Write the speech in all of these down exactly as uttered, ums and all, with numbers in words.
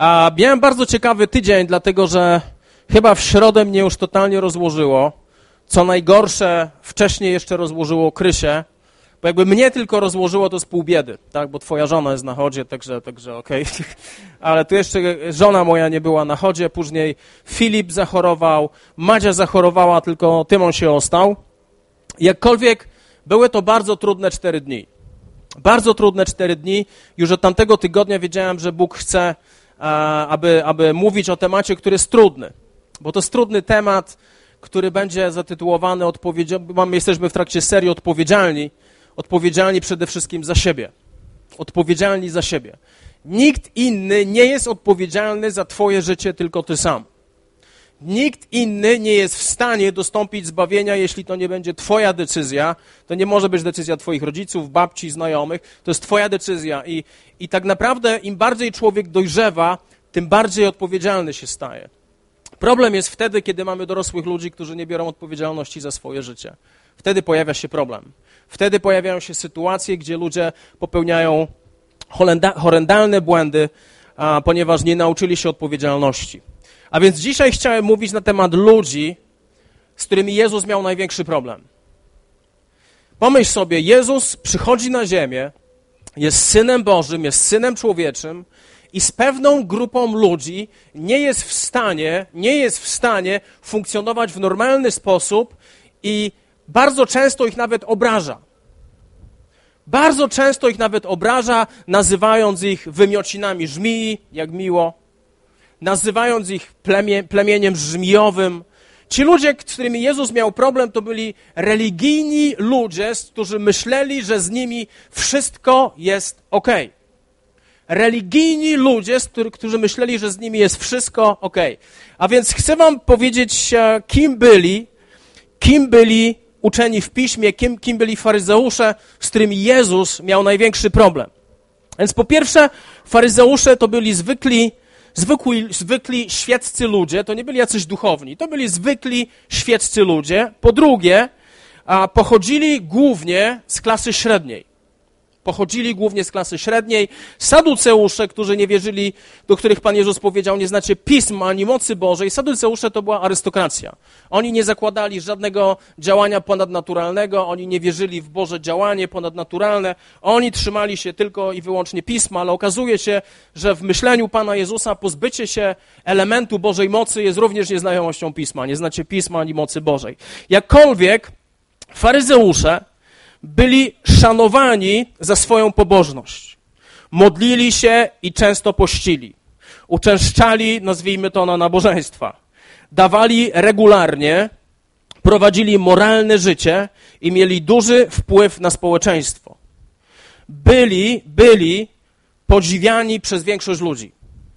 A miałem bardzo ciekawy tydzień, dlatego że chyba w środę mnie już totalnie rozłożyło. Co najgorsze, wcześniej jeszcze rozłożyło Krysię, bo jakby mnie tylko rozłożyło, to z pół biedy, tak? Bo twoja żona jest na chodzie, także, także okej. Okay. Ale tu jeszcze żona moja nie była na chodzie, później Filip zachorował, Madzia zachorowała, tylko Tymon się ostał. Jakkolwiek były to bardzo trudne cztery dni. Bardzo trudne cztery dni. Już od tamtego tygodnia wiedziałem, że Bóg chce, aby, aby mówić o temacie, który jest trudny. Bo to jest trudny temat, który będzie zatytułowany odpowiedzialny. Jesteśmy w trakcie serii odpowiedzialni. Odpowiedzialni przede wszystkim za siebie. Odpowiedzialni za siebie. Nikt inny nie jest odpowiedzialny za twoje życie, tylko ty sam. Nikt inny nie jest w stanie dostąpić zbawienia, jeśli to nie będzie twoja decyzja. To nie może być decyzja twoich rodziców, babci, znajomych. To jest twoja decyzja. I, i tak naprawdę im bardziej człowiek dojrzewa, tym bardziej odpowiedzialny się staje. Problem jest wtedy, kiedy mamy dorosłych ludzi, którzy nie biorą odpowiedzialności za swoje życie. Wtedy pojawia się problem. Wtedy pojawiają się sytuacje, gdzie ludzie popełniają horrendalne błędy, a, ponieważ nie nauczyli się odpowiedzialności. A więc dzisiaj chciałem mówić na temat ludzi, z którymi Jezus miał największy problem. Pomyśl sobie, Jezus przychodzi na ziemię, jest Synem Bożym, jest Synem Człowieczym i z pewną grupą ludzi nie jest w stanie, nie jest w stanie funkcjonować w normalny sposób i bardzo często ich nawet obraża. Bardzo często ich nawet obraża, nazywając ich wymiocinami żmii, jak miło, nazywając ich plemie, plemieniem żmijowym. Ci ludzie, z którymi Jezus miał problem, to byli religijni ludzie, którzy myśleli, że z nimi wszystko jest okej. Religijni ludzie, którzy myśleli, że z nimi jest wszystko okej. A więc chcę wam powiedzieć, kim byli, kim byli uczeni w piśmie, kim, kim byli faryzeusze, z którymi Jezus miał największy problem. Więc po pierwsze, faryzeusze to byli zwykli, zwykli, zwykli świeccy ludzie, to nie byli jacyś duchowni, to byli zwykli świeccy ludzie. Po drugie, a pochodzili głównie z klasy średniej. Pochodzili głównie z klasy średniej. Saduceusze, którzy nie wierzyli, do których Pan Jezus powiedział, nie znacie pisma ani mocy Bożej. Saduceusze to była arystokracja. Oni nie zakładali żadnego działania ponadnaturalnego, oni nie wierzyli w Boże działanie ponadnaturalne. Oni trzymali się tylko i wyłącznie pisma, ale okazuje się, że w myśleniu Pana Jezusa pozbycie się elementu Bożej mocy jest również nieznajomością pisma. Nie znacie pisma ani mocy Bożej. Jakkolwiek faryzeusze byli szanowani za swoją pobożność. Modlili się i często pościli. Uczęszczali, nazwijmy to, na nabożeństwa. Dawali regularnie, prowadzili moralne życie i mieli duży wpływ na społeczeństwo. Byli, byli podziwiani przez większość ludzi.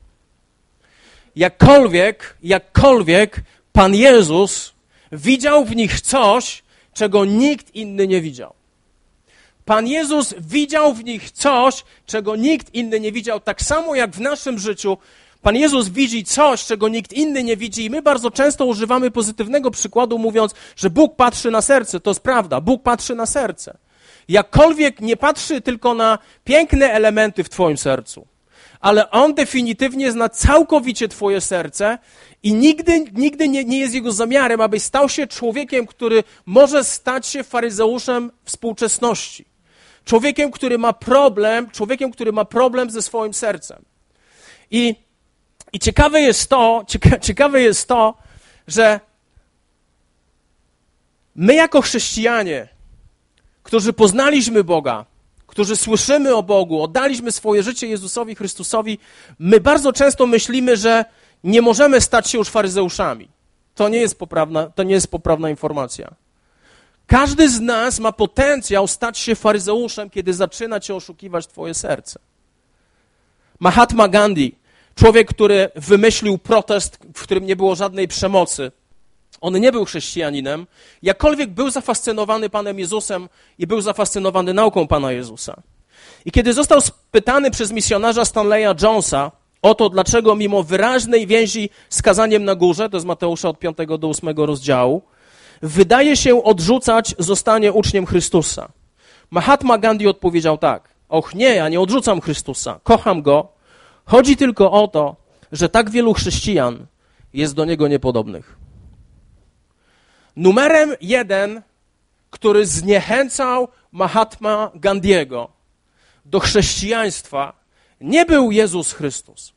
Jakkolwiek, jakkolwiek Pan Jezus widział w nich coś, czego nikt inny nie widział. Pan Jezus widział w nich coś, czego nikt inny nie widział. Tak samo jak w naszym życiu Pan Jezus widzi coś, czego nikt inny nie widzi i my bardzo często używamy pozytywnego przykładu, mówiąc, że Bóg patrzy na serce. To jest prawda, Bóg patrzy na serce. Jakkolwiek nie patrzy tylko na piękne elementy w twoim sercu, ale On definitywnie zna całkowicie twoje serce i nigdy, nigdy nie, nie jest Jego zamiarem, abyś stał się człowiekiem, który może stać się faryzeuszem współczesności. Człowiekiem, który ma problem, człowiekiem, który ma problem ze swoim sercem. I, i ciekawe jest to, cieka, ciekawe jest to, że my jako chrześcijanie, którzy poznaliśmy Boga, którzy słyszymy o Bogu, oddaliśmy swoje życie Jezusowi Chrystusowi, my bardzo często myślimy, że nie możemy stać się już faryzeuszami. To nie jest poprawna, to nie jest poprawna informacja. Każdy z nas ma potencjał stać się faryzeuszem, kiedy zaczyna cię oszukiwać twoje serce. Mahatma Gandhi, człowiek, który wymyślił protest, w którym nie było żadnej przemocy, on nie był chrześcijaninem, jakkolwiek był zafascynowany Panem Jezusem i był zafascynowany nauką Pana Jezusa. I kiedy został spytany przez misjonarza Stanleya Jonesa o to, dlaczego mimo wyraźnej więzi z kazaniem na górze, to jest Mateusza od piątego do ósmego rozdziału, wydaje się odrzucać zostanie uczniem Chrystusa. Mahatma Gandhi odpowiedział tak: och nie, ja nie odrzucam Chrystusa, kocham Go, chodzi tylko o to, że tak wielu chrześcijan jest do niego niepodobnych. Numerem jeden, który zniechęcał Mahatma Gandhiego do chrześcijaństwa, nie był Jezus Chrystus.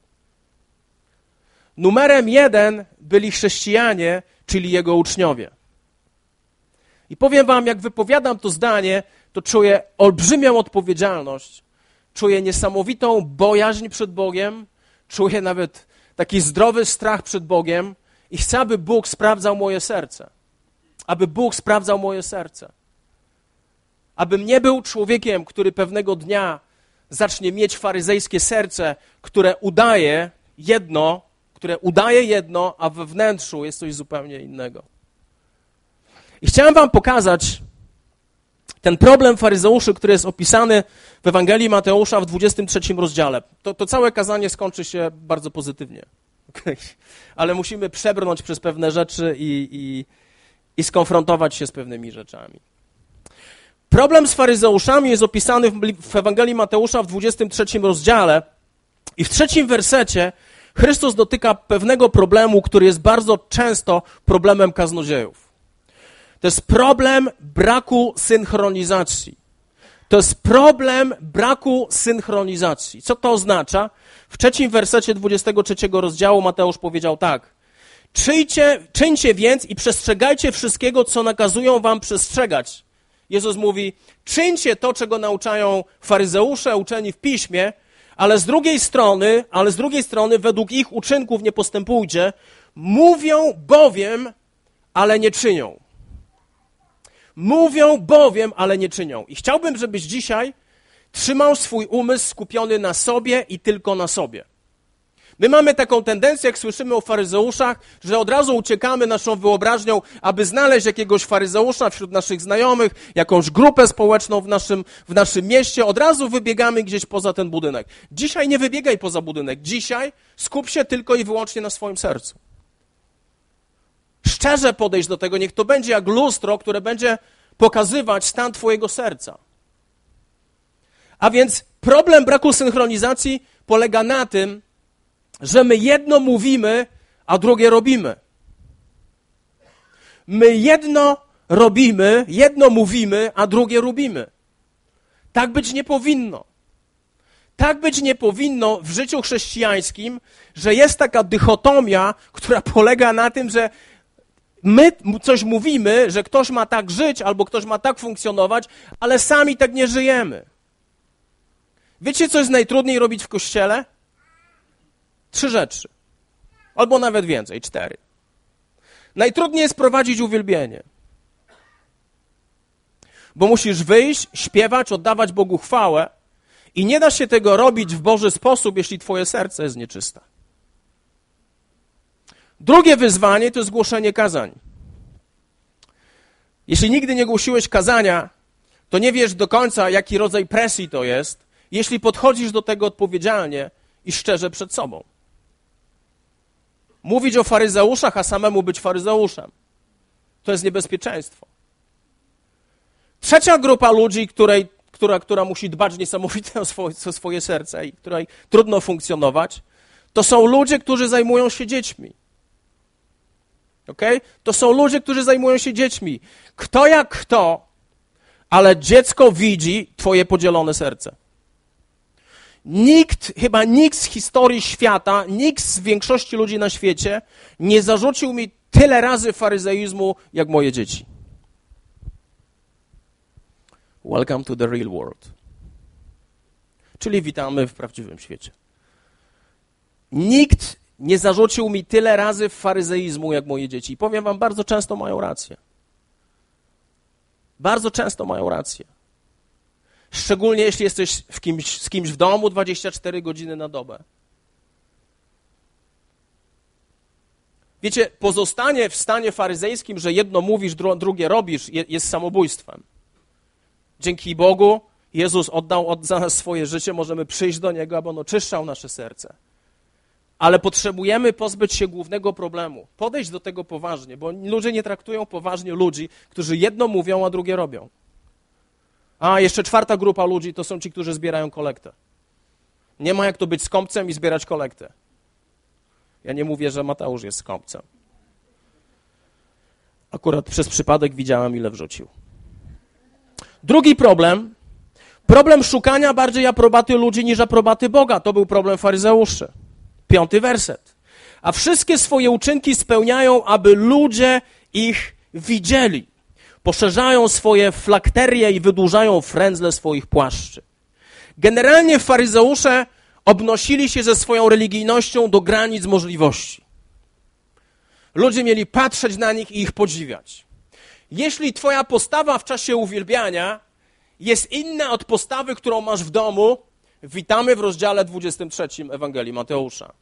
Numerem jeden byli chrześcijanie, czyli jego uczniowie. I powiem wam, jak wypowiadam to zdanie, to czuję olbrzymią odpowiedzialność, czuję niesamowitą bojaźń przed Bogiem, czuję nawet taki zdrowy strach przed Bogiem i chcę, aby Bóg sprawdzał moje serce. Aby Bóg sprawdzał moje serce. Abym nie był człowiekiem, który pewnego dnia zacznie mieć faryzejskie serce, które udaje jedno, które udaje jedno, a we wnętrzu jest coś zupełnie innego. I chciałem wam pokazać ten problem faryzeuszy, który jest opisany w Ewangelii Mateusza w dwudziestym trzecim rozdziale. To, to całe kazanie skończy się bardzo pozytywnie. Okay. Ale musimy przebrnąć przez pewne rzeczy i, i, i skonfrontować się z pewnymi rzeczami. Problem z faryzeuszami jest opisany w, w Ewangelii Mateusza w dwudziestym trzecim rozdziale i w trzecim wersecie Chrystus dotyka pewnego problemu, który jest bardzo często problemem kaznodziejów. To jest problem braku synchronizacji. To jest problem braku synchronizacji. Co to oznacza? W trzecim wersecie dwudziestego trzeciego rozdziału Mateusz powiedział tak. Czyjcie, czyńcie więc i przestrzegajcie wszystkiego, co nakazują wam przestrzegać. Jezus mówi, czyńcie to, czego nauczają faryzeusze, uczeni w piśmie, ale z drugiej strony, ale z drugiej strony według ich uczynków nie postępujcie. Mówią bowiem, ale nie czynią. Mówią bowiem, ale nie czynią. I chciałbym, żebyś dzisiaj trzymał swój umysł skupiony na sobie i tylko na sobie. My mamy taką tendencję, jak słyszymy o faryzeuszach, że od razu uciekamy naszą wyobraźnią, aby znaleźć jakiegoś faryzeusza wśród naszych znajomych, jakąś grupę społeczną w naszym, w naszym mieście. Od razu wybiegamy gdzieś poza ten budynek. Dzisiaj nie wybiegaj poza budynek. Dzisiaj skup się tylko i wyłącznie na swoim sercu. Szczerze podejść do tego, niech to będzie jak lustro, które będzie pokazywać stan twojego serca. A więc problem braku synchronizacji polega na tym, że my jedno mówimy, a drugie robimy. My jedno robimy, jedno mówimy, a drugie robimy. Tak być nie powinno. Tak być nie powinno w życiu chrześcijańskim, że jest taka dychotomia, która polega na tym, że my coś mówimy, że ktoś ma tak żyć albo ktoś ma tak funkcjonować, ale sami tak nie żyjemy. Wiecie, co jest najtrudniej robić w kościele? Trzy rzeczy. Albo nawet więcej, cztery. Najtrudniej jest prowadzić uwielbienie. Bo musisz wyjść, śpiewać, oddawać Bogu chwałę i nie da się tego robić w Boży sposób, jeśli twoje serce jest nieczyste. Drugie wyzwanie to jest głoszenie kazań. Jeśli nigdy nie głosiłeś kazania, to nie wiesz do końca, jaki rodzaj presji to jest, jeśli podchodzisz do tego odpowiedzialnie i szczerze przed sobą. Mówić o faryzeuszach, a samemu być faryzeuszem. To jest niebezpieczeństwo. Trzecia grupa ludzi, której, która, która musi dbać niesamowicie o swoje, o swoje serce i której trudno funkcjonować, to są ludzie, którzy zajmują się dziećmi. Okay? To są ludzie, którzy zajmują się dziećmi. Kto jak kto, ale dziecko widzi twoje podzielone serce. Nikt, chyba nikt z historii świata, nikt z większości ludzi na świecie nie zarzucił mi tyle razy faryzeizmu, jak moje dzieci. Welcome to the real world. Czyli witamy w prawdziwym świecie. Nikt nie zarzucił mi tyle razy faryzeizmu, jak moje dzieci. I powiem wam, bardzo często mają rację. Bardzo często mają rację. Szczególnie jeśli jesteś w kimś, z kimś w domu dwadzieścia cztery godziny na dobę. Wiecie, pozostanie w stanie faryzejskim, że jedno mówisz, drugie robisz, jest samobójstwem. Dzięki Bogu Jezus oddał od, za nas swoje życie, możemy przyjść do Niego, aby On oczyszczał nasze serce. Ale potrzebujemy pozbyć się głównego problemu. Podejść do tego poważnie, bo ludzie nie traktują poważnie ludzi, którzy jedno mówią, a drugie robią. A jeszcze czwarta grupa ludzi to są ci, którzy zbierają kolektę. Nie ma jak to być skąpcem i zbierać kolektę. Ja nie mówię, że Mateusz jest skąpcem. Akurat przez przypadek widziałem, ile wrzucił. Drugi problem, problem szukania bardziej aprobaty ludzi niż aprobaty Boga. To był problem faryzeuszy. Piąty werset. A wszystkie swoje uczynki spełniają, aby ludzie ich widzieli. Poszerzają swoje flakterie i wydłużają frędzle swoich płaszczy. Generalnie faryzeusze obnosili się ze swoją religijnością do granic możliwości. Ludzie mieli patrzeć na nich i ich podziwiać. Jeśli twoja postawa w czasie uwielbiania jest inna od postawy, którą masz w domu, witamy w rozdziale dwudziestym trzecim Ewangelii Mateusza.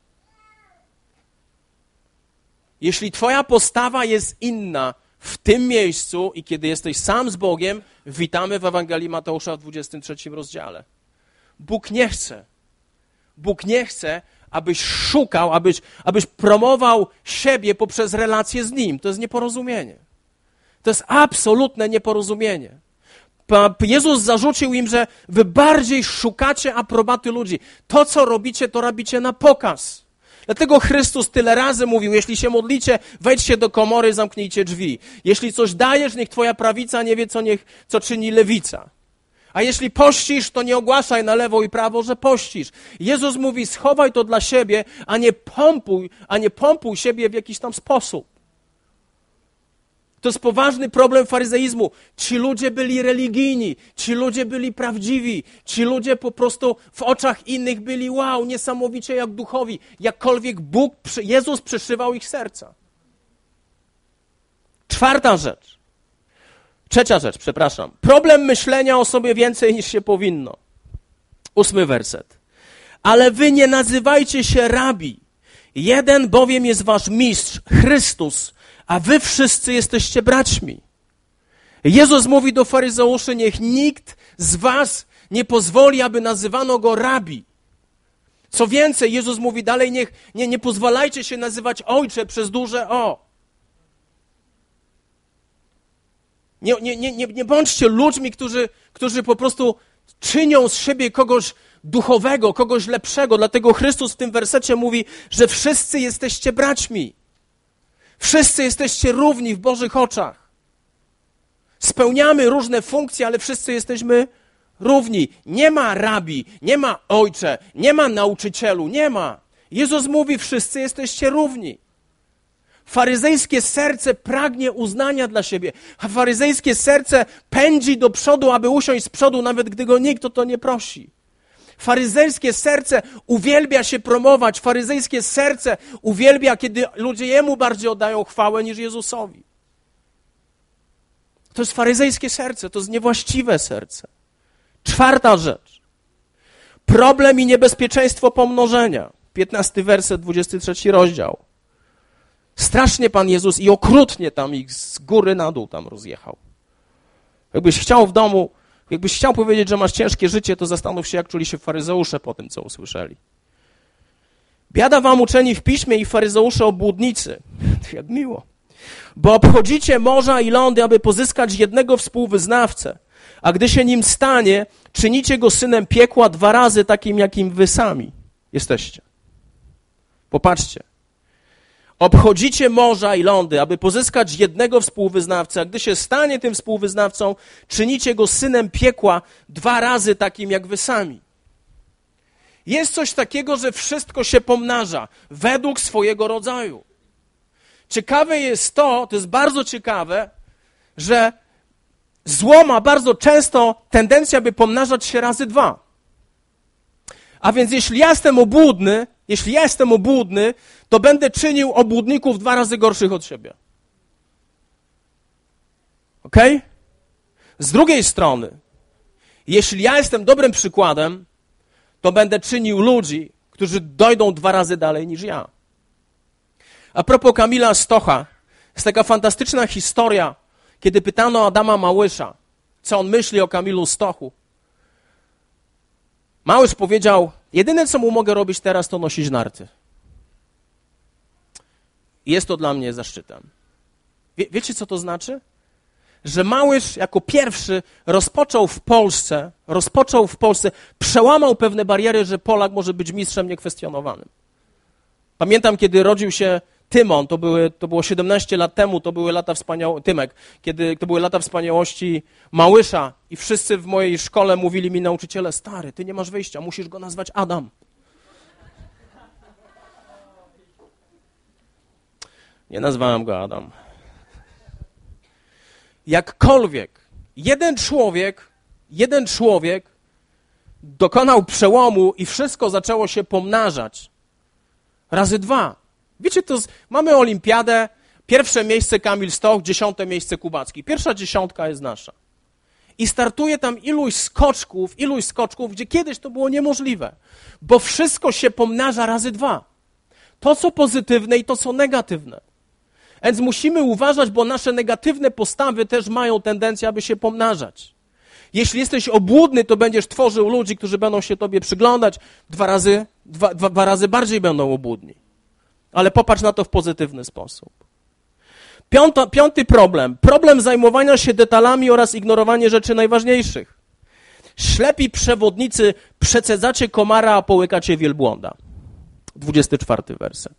Jeśli twoja postawa jest inna w tym miejscu i kiedy jesteś sam z Bogiem, witamy w Ewangelii Mateusza w dwudziestym trzecim rozdziale. Bóg nie chce. Bóg nie chce, abyś szukał, abyś, abyś promował siebie poprzez relacje z Nim. To jest nieporozumienie. To jest absolutne nieporozumienie. Jezus zarzucił im, że wy bardziej szukacie aprobaty ludzi. To, co robicie, to robicie na pokaz. Dlatego Chrystus tyle razy mówił, jeśli się modlicie, wejdźcie do komory, zamknijcie drzwi. Jeśli coś dajesz, niech twoja prawica nie wie, co, niech, co czyni lewica. A jeśli pościsz, to nie ogłaszaj na lewo i prawo, że pościsz. Jezus mówi, schowaj to dla siebie, a nie pompuj, a nie pompuj siebie w jakiś tam sposób. To jest poważny problem faryzeizmu. Ci ludzie byli religijni, ci ludzie byli prawdziwi, ci ludzie po prostu w oczach innych byli wow, niesamowicie jak duchowi. Jakkolwiek Bóg, Jezus przeszywał ich serca. Czwarta rzecz. Trzecia rzecz, przepraszam. Problem myślenia o sobie więcej niż się powinno. Ósmy werset. Ale wy nie nazywajcie się rabi. Jeden bowiem jest wasz mistrz, Chrystus, a wy wszyscy jesteście braćmi. Jezus mówi do faryzeuszy, niech nikt z was nie pozwoli, aby nazywano go rabi. Co więcej, Jezus mówi dalej, niech nie, nie pozwalajcie się nazywać ojcze przez duże O. Nie, nie, nie, nie, nie bądźcie ludźmi, którzy, którzy po prostu czynią z siebie kogoś duchowego, kogoś lepszego. Dlatego Chrystus w tym wersecie mówi, że wszyscy jesteście braćmi. Wszyscy jesteście równi w Bożych oczach. Spełniamy różne funkcje, ale wszyscy jesteśmy równi. Nie ma rabi, nie ma ojcze, nie ma nauczycielu, nie ma. Jezus mówi, wszyscy jesteście równi. Faryzejskie serce pragnie uznania dla siebie. A faryzejskie serce pędzi do przodu, aby usiąść z przodu, nawet gdy go nikt o to nie prosi. Faryzejskie serce uwielbia się promować. Faryzejskie serce uwielbia, kiedy ludzie Jemu bardziej oddają chwałę niż Jezusowi. To jest faryzejskie serce, to jest niewłaściwe serce. Czwarta rzecz. Problem i niebezpieczeństwo pomnożenia. piętnasty werset, dwudziesty trzeci rozdział. Strasznie Pan Jezus i okrutnie tam ich z góry na dół tam rozjechał. Jakbyś chciał w domu, jakbyś chciał powiedzieć, że masz ciężkie życie, to zastanów się, jak czuli się faryzeusze po tym, co usłyszeli. Biada wam uczeni w piśmie i faryzeusze obłudnicy. Jak miło. Bo obchodzicie morza i lądy, aby pozyskać jednego współwyznawcę, a gdy się nim stanie, czynicie go synem piekła dwa razy takim, jakim wy sami jesteście. Popatrzcie. Obchodzicie morza i lądy, aby pozyskać jednego współwyznawcę, a gdy się stanie tym współwyznawcą, czynicie go synem piekła dwa razy takim, jak wy sami. Jest coś takiego, że wszystko się pomnaża według swojego rodzaju. Ciekawe jest to, to jest bardzo ciekawe, że zło ma bardzo często tendencję, aby pomnażać się razy dwa. A więc jeśli ja jestem obłudny, jeśli ja jestem obłudny, to będę czynił obłudników dwa razy gorszych od siebie. Okej? Okay? Z drugiej strony, jeśli ja jestem dobrym przykładem, to będę czynił ludzi, którzy dojdą dwa razy dalej niż ja. A propos Kamila Stocha, jest taka fantastyczna historia, kiedy pytano Adama Małysza, co on myśli o Kamilu Stochu. Małysz powiedział, jedyne co mu mogę robić teraz, to nosić narty. Jest to dla mnie zaszczytem. Wie, wiecie, co to znaczy? Że Małysz jako pierwszy rozpoczął w Polsce, rozpoczął w Polsce, przełamał pewne bariery, że Polak może być mistrzem niekwestionowanym. Pamiętam, kiedy rodził się Tymon, to, były, to było siedemnaście lat temu, to były lata wspaniałości, Tymek, kiedy to były lata wspaniałości Małysza i wszyscy w mojej szkole mówili mi nauczyciele, stary, ty nie masz wyjścia, musisz go nazwać Adam. Nie nazwałem go Adam. Jakkolwiek, jeden człowiek, jeden człowiek dokonał przełomu i wszystko zaczęło się pomnażać. Razy dwa. Wiecie, to z... mamy olimpiadę, pierwsze miejsce Kamil Stoch, dziesiąte miejsce Kubacki. Pierwsza dziesiątka jest nasza. I startuje tam iluś skoczków, iluś skoczków, gdzie kiedyś to było niemożliwe. Bo wszystko się pomnaża razy dwa. To, co pozytywne i to, co negatywne. Więc musimy uważać, bo nasze negatywne postawy też mają tendencję, aby się pomnażać. Jeśli jesteś obłudny, to będziesz tworzył ludzi, którzy będą się tobie przyglądać. Dwa razy, dwa, dwa, dwa razy bardziej będą obłudni. Ale popatrz na to w pozytywny sposób. Piąto, piąty problem. Problem zajmowania się detalami oraz ignorowanie rzeczy najważniejszych. Ślepi przewodnicy, przecedzacie komara, a połykacie wielbłąda. dwudziesty czwarty werset.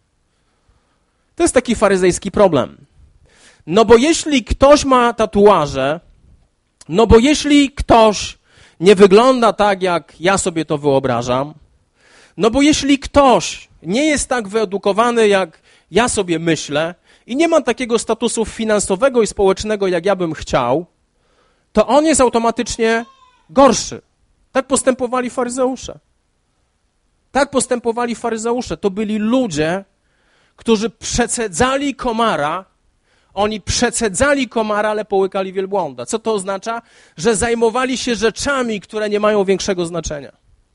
To jest taki faryzejski problem. No bo jeśli ktoś ma tatuaże, no bo jeśli ktoś nie wygląda tak, jak ja sobie to wyobrażam, no bo jeśli ktoś nie jest tak wyedukowany, jak ja sobie myślę i nie ma takiego statusu finansowego i społecznego, jak ja bym chciał, to on jest automatycznie gorszy. Tak postępowali faryzeusze. Tak postępowali faryzeusze. To byli ludzie, którzy przecedzali komara, oni przecedzali komara, ale połykali wielbłąda. Co to oznacza? Że zajmowali się rzeczami, które nie mają większego znaczenia.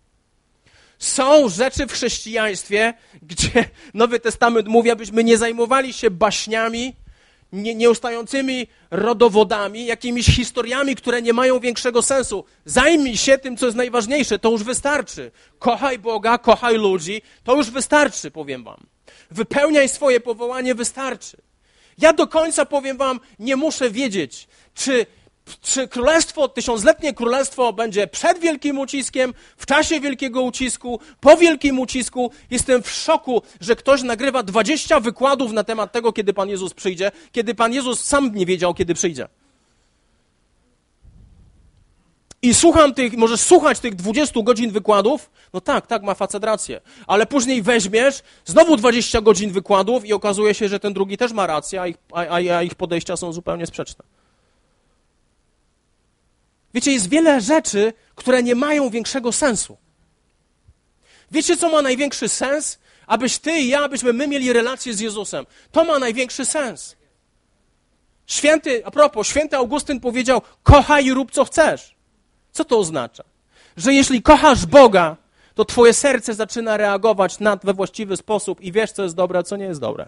Są rzeczy w chrześcijaństwie, gdzie Nowy Testament mówi, abyśmy nie zajmowali się baśniami, nie, nieustającymi rodowodami, jakimiś historiami, które nie mają większego sensu. Zajmij się tym, co jest najważniejsze, to już wystarczy. Kochaj Boga, kochaj ludzi, to już wystarczy, powiem wam. Wypełniaj swoje powołanie, wystarczy. Ja do końca, powiem wam, nie muszę wiedzieć, czy, czy królestwo, tysiącletnie królestwo będzie przed wielkim uciskiem, w czasie wielkiego ucisku, po wielkim ucisku. Jestem w szoku, że ktoś nagrywa dwadzieścia wykładów na temat tego, kiedy Pan Jezus przyjdzie, kiedy Pan Jezus sam nie wiedział, kiedy przyjdzie. I słucham tych, możesz słuchać tych dwudziestu godzin wykładów, no tak, tak, ma facet rację, ale później weźmiesz znowu dwadzieścia godzin wykładów i okazuje się, że ten drugi też ma rację, a ich, a, a ich podejścia są zupełnie sprzeczne. Wiecie, jest wiele rzeczy, które nie mają większego sensu. Wiecie, co ma największy sens? Abyś ty i ja, abyśmy my mieli relację z Jezusem. To ma największy sens. Święty, a propos, święty Augustyn powiedział, kochaj i rób co chcesz. Co to oznacza? Że jeśli kochasz Boga, to twoje serce zaczyna reagować na, we właściwy sposób i wiesz, co jest dobre, a co nie jest dobre.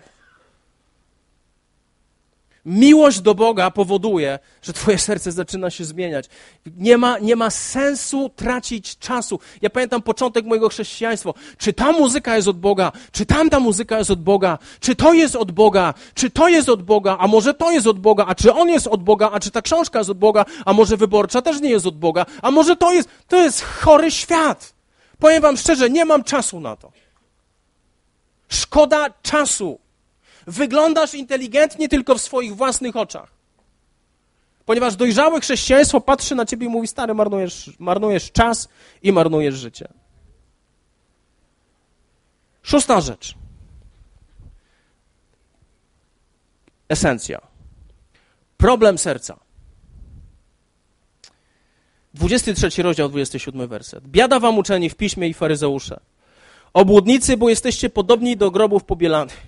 Miłość do Boga powoduje, że twoje serce zaczyna się zmieniać. Nie ma, nie ma sensu tracić czasu. Ja pamiętam początek mojego chrześcijaństwa. Czy ta muzyka jest od Boga? Czy tamta muzyka jest od Boga? Czy to jest od Boga? Czy to jest od Boga? A może to jest od Boga? A czy on jest od Boga? A czy ta książka jest od Boga? A może Wyborcza też nie jest od Boga? A może to jest... To jest chory świat. Powiem wam szczerze, nie mam czasu na to. Szkoda czasu. Wyglądasz inteligentnie tylko w swoich własnych oczach. Ponieważ dojrzałe chrześcijaństwo patrzy na ciebie i mówi, stary, marnujesz, marnujesz czas i marnujesz życie. Szósta rzecz. Esencja. Problem serca. dwudziesty trzeci rozdział, dwudziesty siódmy werset. Biada wam uczeni w piśmie i faryzeusze. Obłudnicy, bo jesteście podobni do grobów pobielanych.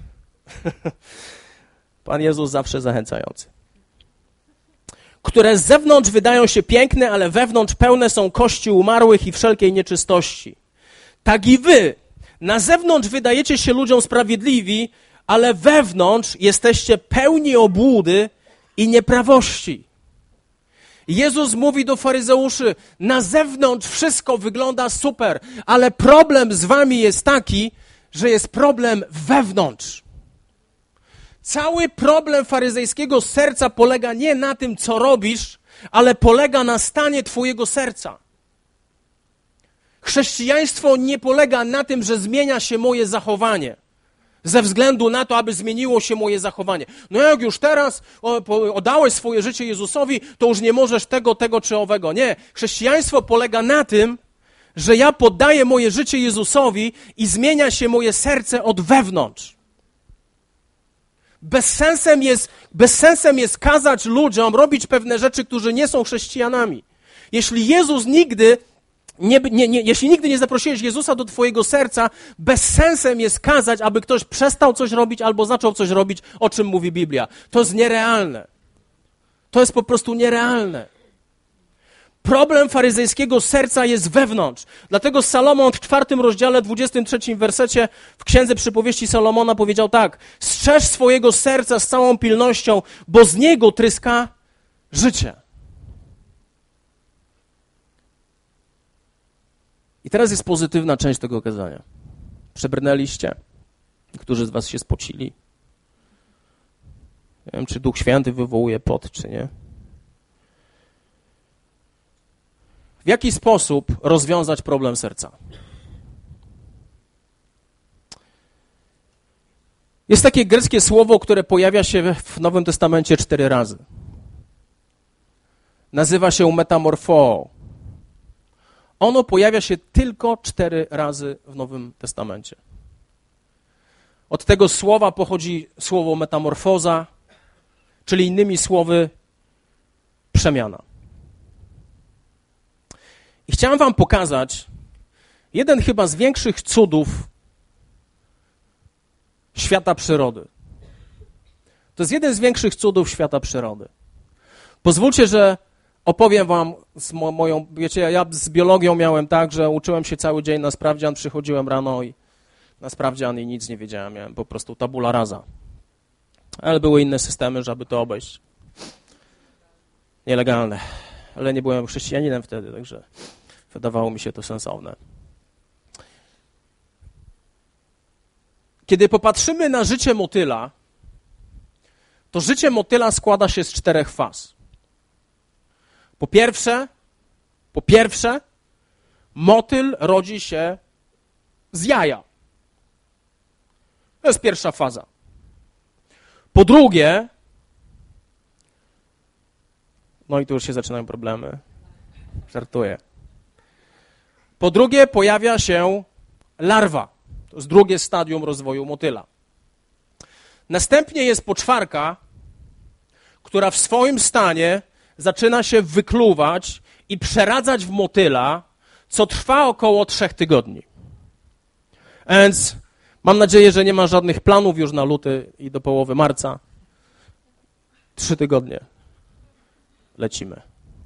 Pan Jezus zawsze zachęcający. Które z zewnątrz wydają się piękne, ale wewnątrz pełne są kości umarłych i wszelkiej nieczystości. Tak i wy. Na zewnątrz wydajecie się ludziom sprawiedliwi, ale wewnątrz jesteście pełni obłudy i nieprawości. Jezus mówi do faryzeuszy, na zewnątrz wszystko wygląda super, ale problem z wami jest taki, że jest problem wewnątrz. Cały problem faryzejskiego serca polega nie na tym, co robisz, ale polega na stanie twojego serca. Chrześcijaństwo nie polega na tym, że zmienia się moje zachowanie. ze względu na to, aby zmieniło się moje zachowanie. No jak już teraz oddałeś swoje życie Jezusowi, to już nie możesz tego, tego czy owego. Nie. Chrześcijaństwo polega na tym, że ja poddaję moje życie Jezusowi i zmienia się moje serce od wewnątrz. Bezsensem jest, bezsensem jest kazać ludziom robić pewne rzeczy, którzy nie są chrześcijanami. Jeśli Jezus nigdy Nie, nie, nie, jeśli nigdy nie zaprosiłeś Jezusa do twojego serca, bezsensem jest kazać, aby ktoś przestał coś robić albo zaczął coś robić, o czym mówi Biblia. To jest nierealne. To jest po prostu nierealne. Problem faryzejskiego serca jest wewnątrz. Dlatego Salomon w czwartym rozdziale, dwudziestym trzecim wersecie w Księdze Przypowieści Salomona powiedział tak: strzeż swojego serca z całą pilnością, bo z niego tryska życie. I teraz jest pozytywna część tego kazania. Przebrnęliście? Którzy z was się spocili? Nie wiem, czy Duch Święty wywołuje pot, czy nie. W jaki sposób rozwiązać problem serca? Jest takie greckie słowo, które pojawia się w Nowym Testamencie cztery razy. Nazywa się metamorfo. Ono pojawia się tylko cztery razy w Nowym Testamencie. Od tego słowa pochodzi słowo metamorfoza, czyli innymi słowy przemiana. I chciałem wam pokazać jeden chyba z większych cudów świata przyrody. To jest jeden z większych cudów świata przyrody. Pozwólcie, że opowiem wam z mo- moją, wiecie, ja z biologią miałem tak, że uczyłem się cały dzień na sprawdzian, przychodziłem rano i na sprawdzian i nic nie wiedziałem, miałem po prostu tabula rasa. Ale były inne systemy, żeby to obejść. Nielegalne. Ale nie byłem chrześcijaninem wtedy, także wydawało mi się to sensowne. Kiedy popatrzymy na życie motyla, to życie motyla składa się z czterech faz. Po pierwsze, po pierwsze, motyl rodzi się z jaja. To jest pierwsza faza. Po drugie, no i tu już się zaczynają problemy. Żartuję. Po drugie, pojawia się larwa. To jest drugie stadium rozwoju motyla. Następnie jest poczwarka, która w swoim stanie zaczyna się wykluwać i przeradzać w motyla, co trwa około trzech tygodni. Więc mam nadzieję, że nie ma żadnych planów już na luty i do połowy marca. Trzy tygodnie. Lecimy.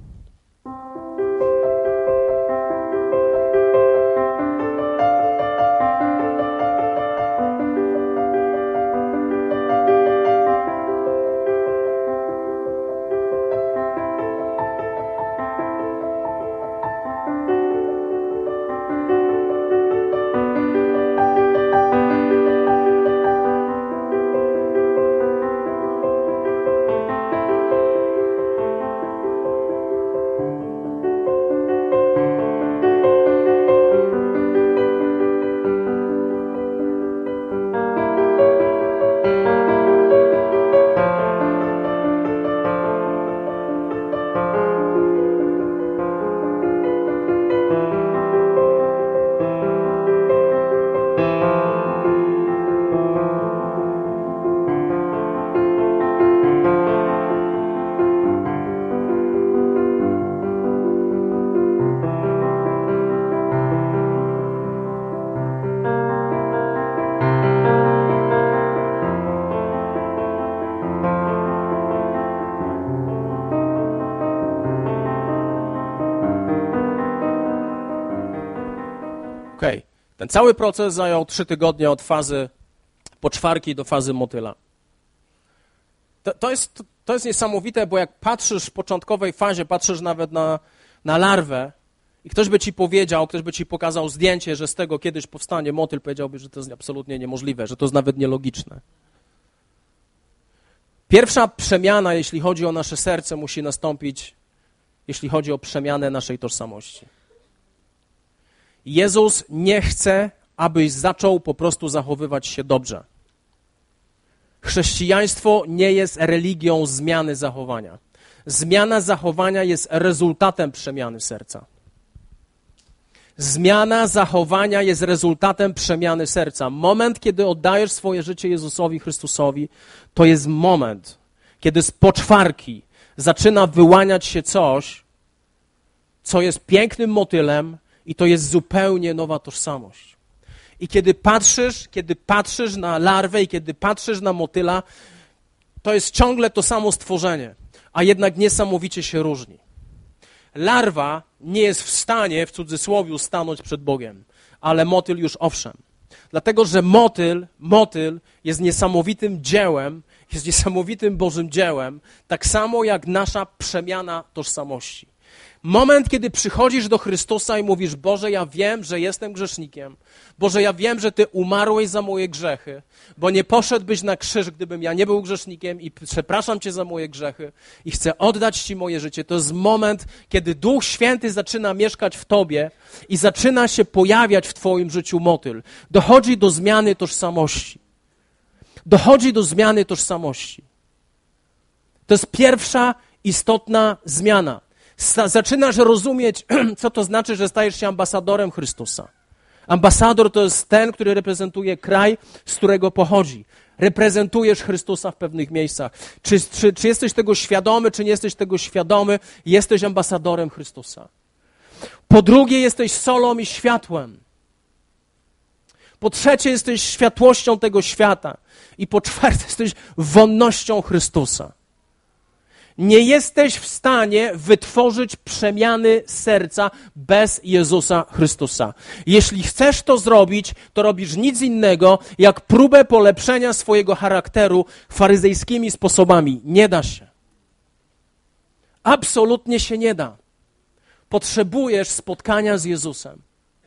Okej, okay. Ten cały proces zajął trzy tygodnie od fazy poczwarki do fazy motyla. To, to, jest, to jest niesamowite, bo jak patrzysz w początkowej fazie, patrzysz nawet na, na larwę i ktoś by ci powiedział, ktoś by ci pokazał zdjęcie, że z tego kiedyś powstanie motyl, powiedziałby, że to jest absolutnie niemożliwe, że to jest nawet nielogiczne. Pierwsza przemiana, jeśli chodzi o nasze serce, musi nastąpić, jeśli chodzi o przemianę naszej tożsamości. Jezus nie chce, abyś zaczął po prostu zachowywać się dobrze. Chrześcijaństwo nie jest religią zmiany zachowania. Zmiana zachowania jest rezultatem przemiany serca. Zmiana zachowania jest rezultatem przemiany serca. Moment, kiedy oddajesz swoje życie Jezusowi Chrystusowi, to jest moment, kiedy z poczwarki zaczyna wyłaniać się coś, co jest pięknym motylem i to jest zupełnie nowa tożsamość. I kiedy patrzysz, kiedy patrzysz na larwę i kiedy patrzysz na motyla, to jest ciągle to samo stworzenie, a jednak niesamowicie się różni. Larwa nie jest w stanie, w cudzysłowie, stanąć przed Bogiem, ale motyl już owszem. Dlatego, że motyl, motyl jest niesamowitym dziełem, jest niesamowitym Bożym dziełem, tak samo jak nasza przemiana tożsamości. Moment, kiedy przychodzisz do Chrystusa i mówisz: Boże, ja wiem, że jestem grzesznikiem. Boże, ja wiem, że Ty umarłeś za moje grzechy, bo nie poszedłbyś na krzyż, gdybym ja nie był grzesznikiem i przepraszam Cię za moje grzechy i chcę oddać Ci moje życie. To jest moment, kiedy Duch Święty zaczyna mieszkać w Tobie i zaczyna się pojawiać w Twoim życiu motyl. Dochodzi do zmiany tożsamości. Dochodzi do zmiany tożsamości. To jest pierwsza istotna zmiana. Zaczynasz rozumieć, co to znaczy, że stajesz się ambasadorem Chrystusa. Ambasador to jest ten, który reprezentuje kraj, z którego pochodzi. Reprezentujesz Chrystusa w pewnych miejscach. Czy, czy, czy jesteś tego świadomy, czy nie jesteś tego świadomy, jesteś ambasadorem Chrystusa. Po drugie, jesteś solą i światłem. Po trzecie, jesteś światłością tego świata. I po czwarte, jesteś wonnością Chrystusa. Nie jesteś w stanie wytworzyć przemiany serca bez Jezusa Chrystusa. Jeśli chcesz to zrobić, to robisz nic innego, jak próbę polepszenia swojego charakteru faryzejskimi sposobami. Nie da się. Absolutnie się nie da. Potrzebujesz spotkania z Jezusem.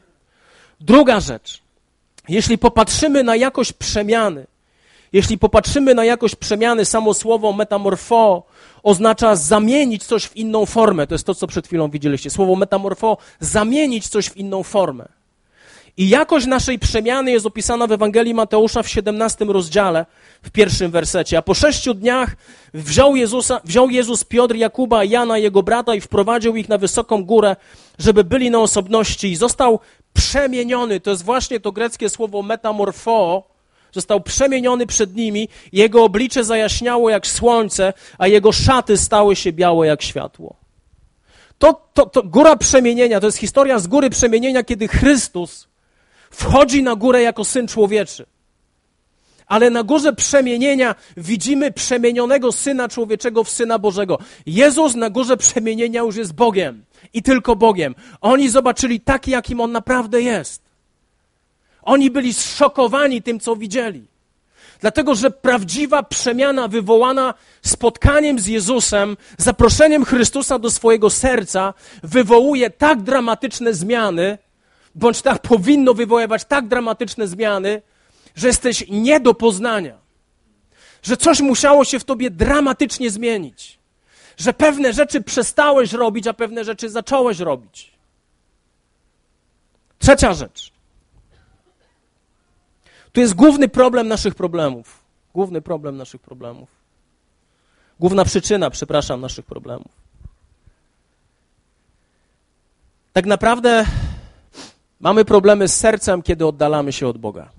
Druga rzecz. Jeśli popatrzymy na jakość przemiany, Jeśli popatrzymy na jakość przemiany, samo słowo metamorfo oznacza zamienić coś w inną formę. To jest to, co przed chwilą widzieliście. Słowo metamorfo, zamienić coś w inną formę. I jakość naszej przemiany jest opisana w Ewangelii Mateusza w siedemnastym rozdziale, w pierwszym wersecie. A po sześciu dniach wziął, Jezusa, wziął Jezus Piotr, Jakuba, Jana, jego brata i wprowadził ich na wysoką górę, żeby byli na osobności. I został przemieniony. To jest właśnie to greckie słowo metamorfo. Został przemieniony przed nimi, jego oblicze zajaśniało jak słońce, a jego szaty stały się białe jak światło. To, to, to góra przemienienia, to jest historia z góry przemienienia, kiedy Chrystus wchodzi na górę jako Syn Człowieczy. Ale na górze przemienienia widzimy przemienionego Syna Człowieczego w Syna Bożego. Jezus na górze przemienienia już jest Bogiem i tylko Bogiem. Oni zobaczyli taki, jakim On naprawdę jest. Oni byli zszokowani tym, co widzieli. Dlatego, że prawdziwa przemiana wywołana spotkaniem z Jezusem, zaproszeniem Chrystusa do swojego serca, wywołuje tak dramatyczne zmiany, bądź tak powinno wywoływać tak dramatyczne zmiany, że jesteś nie do poznania. Że coś musiało się w tobie dramatycznie zmienić. Że pewne rzeczy przestałeś robić, a pewne rzeczy zacząłeś robić. Trzecia rzecz. To jest główny problem naszych problemów. Główny problem naszych problemów. Główna przyczyna, przepraszam, naszych problemów. Tak naprawdę mamy problemy z sercem, kiedy oddalamy się od Boga.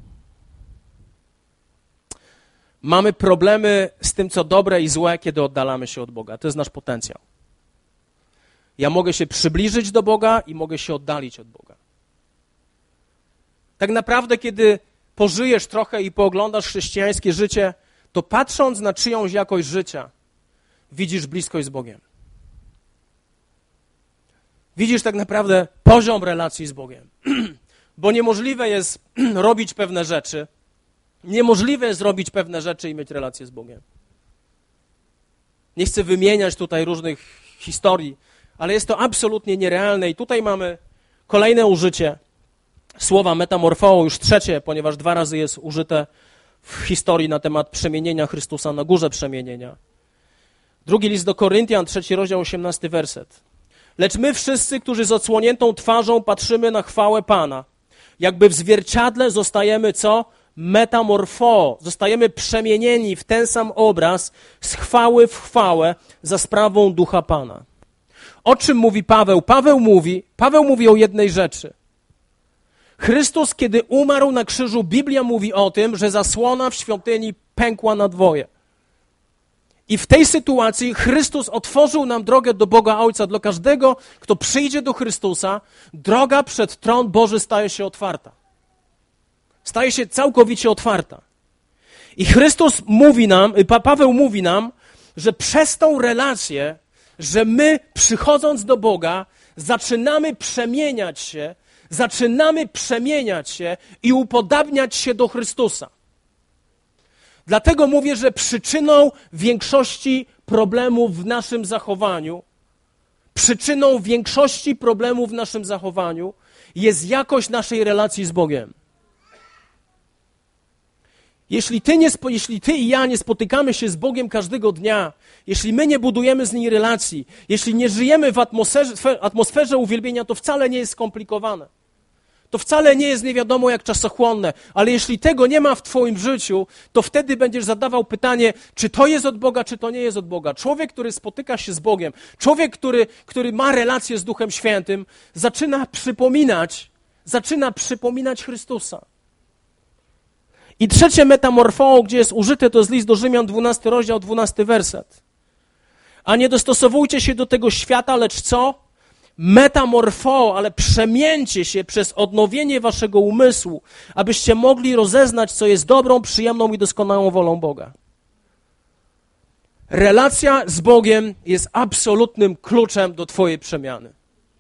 Mamy problemy z tym, co dobre i złe, kiedy oddalamy się od Boga. To jest nasz potencjał. Ja mogę się przybliżyć do Boga i mogę się oddalić od Boga. Tak naprawdę, kiedy pożyjesz trochę i pooglądasz chrześcijańskie życie, to patrząc na czyjąś jakość życia, widzisz bliskość z Bogiem. Widzisz tak naprawdę poziom relacji z Bogiem. Bo niemożliwe jest robić pewne rzeczy, niemożliwe jest robić pewne rzeczy i mieć relację z Bogiem. Nie chcę wymieniać tutaj różnych historii, ale jest to absolutnie nierealne i tutaj mamy kolejne użycie słowa metamorfo, już trzecie, ponieważ dwa razy jest użyte w historii na temat przemienienia Chrystusa na górze przemienienia. Drugi list do Koryntian, trzeci rozdział, osiemnasty werset. Lecz my wszyscy, którzy z odsłoniętą twarzą patrzymy na chwałę Pana, jakby w zwierciadle zostajemy co? metamorfo, zostajemy przemienieni w ten sam obraz z chwały w chwałę za sprawą Ducha Pana. O czym mówi Paweł? Paweł mówi, Paweł mówi o jednej rzeczy. Chrystus, kiedy umarł na krzyżu, Biblia mówi o tym, że zasłona w świątyni pękła na dwoje. I w tej sytuacji Chrystus otworzył nam drogę do Boga Ojca. Dla każdego, kto przyjdzie do Chrystusa, droga przed tron Boży staje się otwarta. Staje się całkowicie otwarta. I Chrystus mówi nam, pa- Paweł mówi nam, że przez tą relację, że my przychodząc do Boga, zaczynamy przemieniać się, zaczynamy przemieniać się i upodabniać się do Chrystusa. Dlatego mówię, że przyczyną większości problemów w naszym zachowaniu, przyczyną większości problemów w naszym zachowaniu jest jakość naszej relacji z Bogiem. Jeśli ty, nie, jeśli ty i ja nie spotykamy się z Bogiem każdego dnia, jeśli my nie budujemy z Nim relacji, jeśli nie żyjemy w atmosferze, atmosferze uwielbienia, to wcale nie jest skomplikowane. To wcale nie jest nie wiadomo jak czasochłonne, ale jeśli tego nie ma w twoim życiu, to wtedy będziesz zadawał pytanie, czy to jest od Boga, czy to nie jest od Boga. Człowiek, który spotyka się z Bogiem, człowiek, który, który ma relację z Duchem Świętym, zaczyna przypominać, zaczyna przypominać Chrystusa. I trzecie metamorfo, gdzie jest użyte, to jest list do Rzymian, dwunasty rozdział, dwunasty werset. A nie dostosowujcie się do tego świata, lecz co? Metamorfo, ale przemieńcie się przez odnowienie waszego umysłu, abyście mogli rozeznać, co jest dobrą, przyjemną i doskonałą wolą Boga. Relacja z Bogiem jest absolutnym kluczem do twojej przemiany.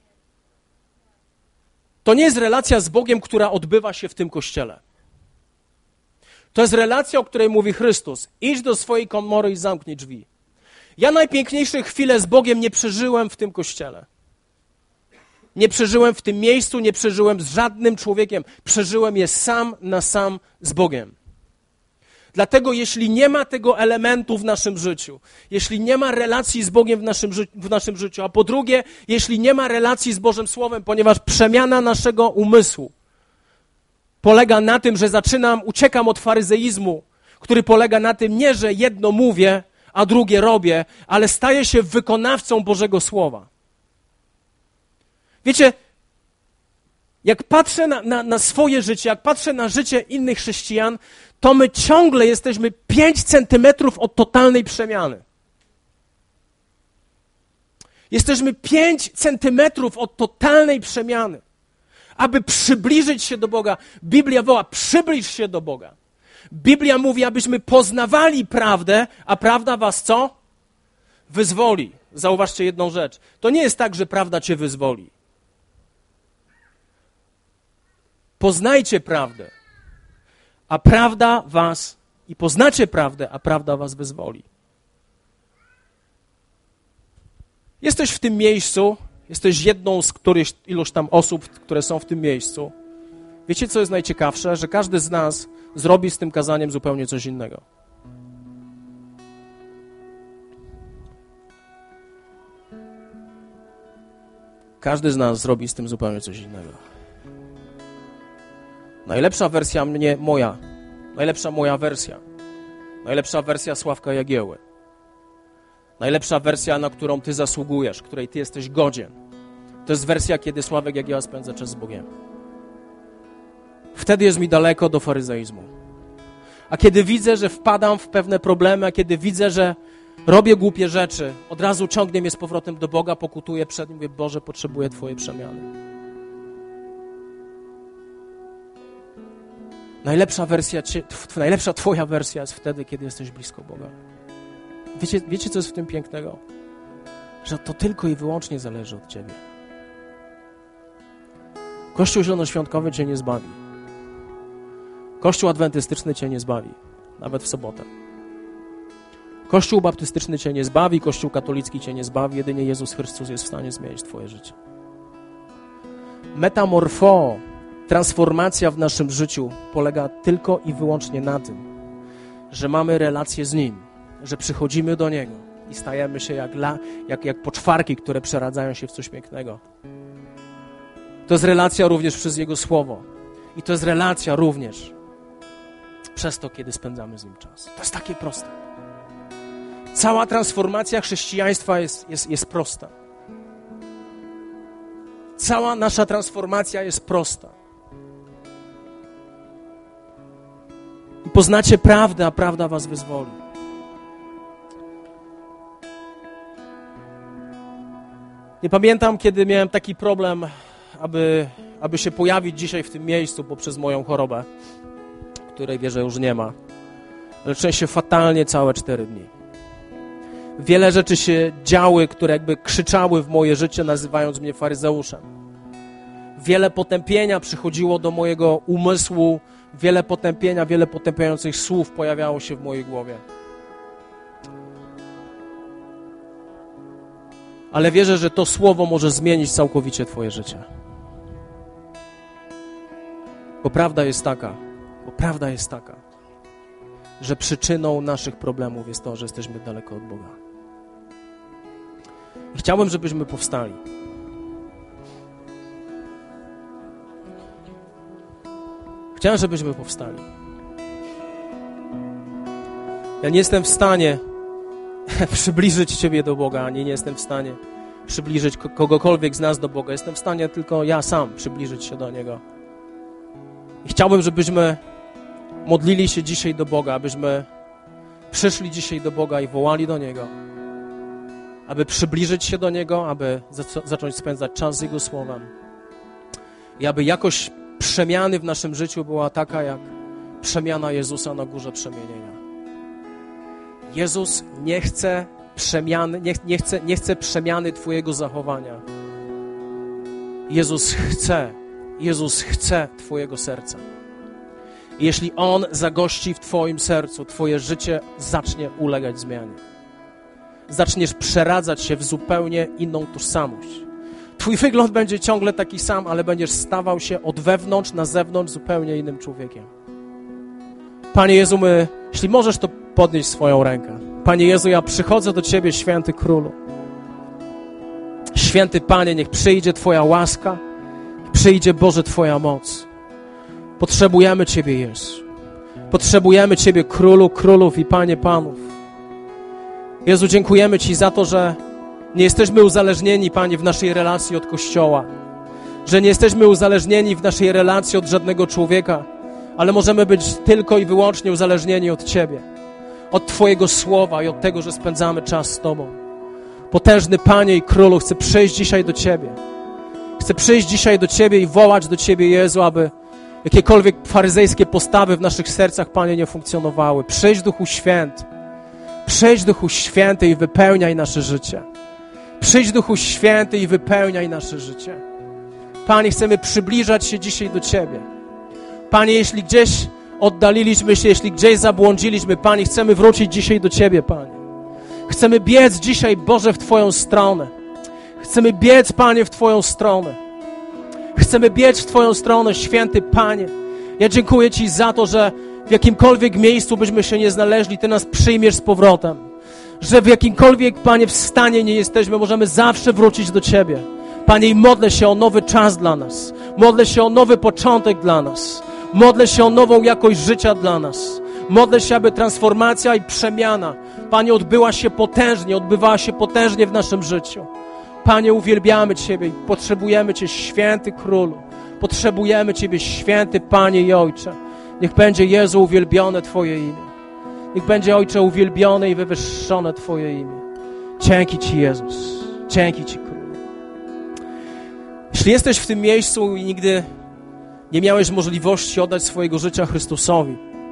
To nie jest relacja z Bogiem, która odbywa się w tym kościele. To jest relacja, o której mówi Chrystus. Idź do swojej komory i zamknij drzwi. Ja najpiękniejsze chwile z Bogiem nie przeżyłem w tym kościele. Nie przeżyłem w tym miejscu, nie przeżyłem z żadnym człowiekiem. Przeżyłem je sam na sam z Bogiem. Dlatego jeśli nie ma tego elementu w naszym życiu, jeśli nie ma relacji z Bogiem w naszym, ży- w naszym życiu, a po drugie, jeśli nie ma relacji z Bożym Słowem, ponieważ przemiana naszego umysłu polega na tym, że zaczynam, uciekam od faryzeizmu, który polega na tym nie, że jedno mówię, a drugie robię, ale staję się wykonawcą Bożego Słowa. Wiecie, jak patrzę na, na, na swoje życie, jak patrzę na życie innych chrześcijan, to my ciągle jesteśmy pięć centymetrów od totalnej przemiany. Jesteśmy pięć centymetrów od totalnej przemiany. Aby przybliżyć się do Boga, Biblia woła, przybliż się do Boga. Biblia mówi, abyśmy poznawali prawdę, a prawda was co? Wyzwoli. Zauważcie jedną rzecz. To nie jest tak, że prawda cię wyzwoli. Poznajcie prawdę, a prawda was, i poznacie prawdę, a prawda was wyzwoli. Jesteś w tym miejscu, jesteś jedną z którychś iluś tam osób, które są w tym miejscu. Wiecie, co jest najciekawsze? Że każdy z nas zrobi z tym kazaniem zupełnie coś innego. Każdy z nas zrobi z tym zupełnie coś innego. Najlepsza wersja mnie, moja, najlepsza moja wersja, najlepsza wersja Sławka Jagieły, najlepsza wersja, na którą ty zasługujesz, której ty jesteś godzien, to jest wersja, kiedy Sławek Jagieła spędza czas z Bogiem. Wtedy jest mi daleko do faryzeizmu. A kiedy widzę, że wpadam w pewne problemy, a kiedy widzę, że robię głupie rzeczy, od razu ciągnie mnie z powrotem do Boga, pokutuję przed Nim, mówię, Boże, potrzebuję Twojej przemiany. Najlepsza wersja, najlepsza Twoja wersja jest wtedy, kiedy jesteś blisko Boga. Wiecie, wiecie, co jest w tym pięknego? Że to tylko i wyłącznie zależy od Ciebie. Kościół zielonoświątkowy Cię nie zbawi. Kościół adwentystyczny Cię nie zbawi, nawet w sobotę. Kościół baptystyczny Cię nie zbawi, Kościół katolicki Cię nie zbawi, jedynie Jezus Chrystus jest w stanie zmienić Twoje życie. Metamorfo, transformacja w naszym życiu polega tylko i wyłącznie na tym, że mamy relację z Nim, że przychodzimy do Niego i stajemy się jak, la, jak, jak poczwarki, które przeradzają się w coś pięknego. To jest relacja również przez Jego Słowo. I to jest relacja również przez to, kiedy spędzamy z Nim czas. To jest takie proste. Cała transformacja chrześcijaństwa jest, jest, jest prosta. Cała nasza transformacja jest prosta. I poznacie prawdę, a prawda was wyzwoli. Nie pamiętam, kiedy miałem taki problem, aby, aby się pojawić dzisiaj w tym miejscu poprzez moją chorobę, której wierzę już nie ma. Leczyłem się fatalnie całe cztery dni. Wiele rzeczy się działy, które jakby krzyczały w moje życie, nazywając mnie faryzeuszem. Wiele potępienia przychodziło do mojego umysłu, wiele potępienia, wiele potępiających słów pojawiało się w mojej głowie. Ale wierzę, że to słowo może zmienić całkowicie twoje życie. Bo prawda jest taka, bo prawda jest taka, że przyczyną naszych problemów jest to, że jesteśmy daleko od Boga. I chciałbym, żebyśmy powstali. Chciałem, żebyśmy powstali. Ja nie jestem w stanie przybliżyć Ciebie do Boga, ani nie jestem w stanie przybliżyć kogokolwiek z nas do Boga. Jestem w stanie tylko ja sam przybliżyć się do Niego. I chciałbym, żebyśmy modlili się dzisiaj do Boga, abyśmy przyszli dzisiaj do Boga i wołali do Niego, aby przybliżyć się do Niego, aby zacząć spędzać czas z Jego Słowem i aby jakość przemiany w naszym życiu była taka, jak przemiana Jezusa na górze przemienienia. Jezus nie chce przemiany, nie, nie, chce, nie chce przemiany twojego zachowania. Jezus chce, Jezus chce twojego serca. I jeśli On zagości w twoim sercu, twoje życie zacznie ulegać zmianie. Zaczniesz przeradzać się w zupełnie inną tożsamość. Twój wygląd będzie ciągle taki sam, ale będziesz stawał się od wewnątrz na zewnątrz zupełnie innym człowiekiem. Panie Jezu, my, jeśli możesz, to podnieść swoją rękę. Panie Jezu, ja przychodzę do Ciebie, Święty Królu. Święty Panie, niech przyjdzie Twoja łaska, przyjdzie, Boże, Twoja moc. Potrzebujemy Ciebie, Jezu. Potrzebujemy Ciebie, Królu Królów i Panie Panów. Jezu, dziękujemy Ci za to, że nie jesteśmy uzależnieni, Panie, w naszej relacji od Kościoła. Że nie jesteśmy uzależnieni w naszej relacji od żadnego człowieka, ale możemy być tylko i wyłącznie uzależnieni od Ciebie. Od Twojego Słowa i od tego, że spędzamy czas z Tobą. Potężny Panie i Królu, chcę przyjść dzisiaj do Ciebie. Chcę przyjść dzisiaj do Ciebie i wołać do Ciebie, Jezu, aby jakiekolwiek faryzejskie postawy w naszych sercach, Panie, nie funkcjonowały. Przyjdź, Duchu Święty. Przyjdź, Duchu Święty, i wypełniaj nasze życie. Przyjdź, Duchu Święty, i wypełniaj nasze życie. Panie, chcemy przybliżać się dzisiaj do Ciebie. Panie, jeśli gdzieś oddaliliśmy się, jeśli gdzieś zabłądziliśmy, Panie, chcemy wrócić dzisiaj do Ciebie, Panie. Chcemy biec dzisiaj, Boże, w Twoją stronę. Chcemy biec, Panie, w Twoją stronę. Chcemy biec w Twoją stronę, Święty Panie. Ja dziękuję Ci za to, że w jakimkolwiek miejscu byśmy się nie znaleźli, Ty nas przyjmiesz z powrotem. Że w jakimkolwiek, Panie, w stanie nie jesteśmy, możemy zawsze wrócić do Ciebie. Panie, i modlę się o nowy czas dla nas. Modlę się o nowy początek dla nas. Modlę się o nową jakość życia dla nas. Modlę się, aby transformacja i przemiana, Panie, odbyła się potężnie, odbywała się potężnie w naszym życiu. Panie, uwielbiamy Ciebie i potrzebujemy Cię, Święty Królu. Potrzebujemy Ciebie, Święty Panie i Ojcze. Niech będzie, Jezu, uwielbione Twoje imię. Niech będzie, Ojcze, uwielbione i wywyższone Twoje imię. Dzięki Ci, Jezus. Dzięki Ci, Królu. Jeśli jesteś w tym miejscu i nigdy nie miałeś możliwości oddać swojego życia Chrystusowi,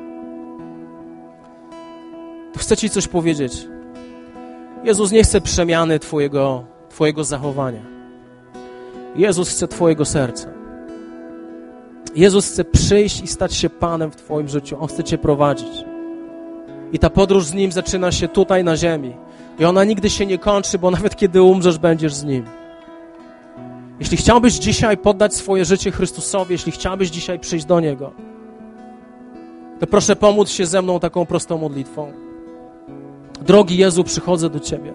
to chcę Ci coś powiedzieć. Jezus nie chce przemiany Twojego, Twojego zachowania. Jezus chce Twojego serca. Jezus chce przyjść i stać się Panem w Twoim życiu. On chce Cię prowadzić. I ta podróż z Nim zaczyna się tutaj na ziemi. I ona nigdy się nie kończy, bo nawet kiedy umrzesz, będziesz z Nim. Jeśli chciałbyś dzisiaj poddać swoje życie Chrystusowi, jeśli chciałbyś dzisiaj przyjść do Niego, to proszę pomóc się ze mną taką prostą modlitwą. Drogi Jezu, przychodzę do Ciebie.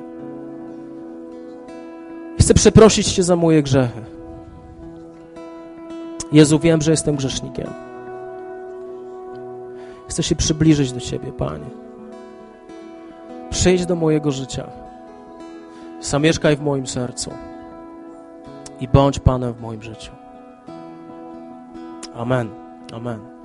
Chcę przeprosić Cię za moje grzechy. Jezu, wiem, że jestem grzesznikiem. Chcę się przybliżyć do Ciebie, Panie. Przyjdź do mojego życia. Zamieszkaj w moim sercu i bądź Panem w moim życiu. Amen. Amen.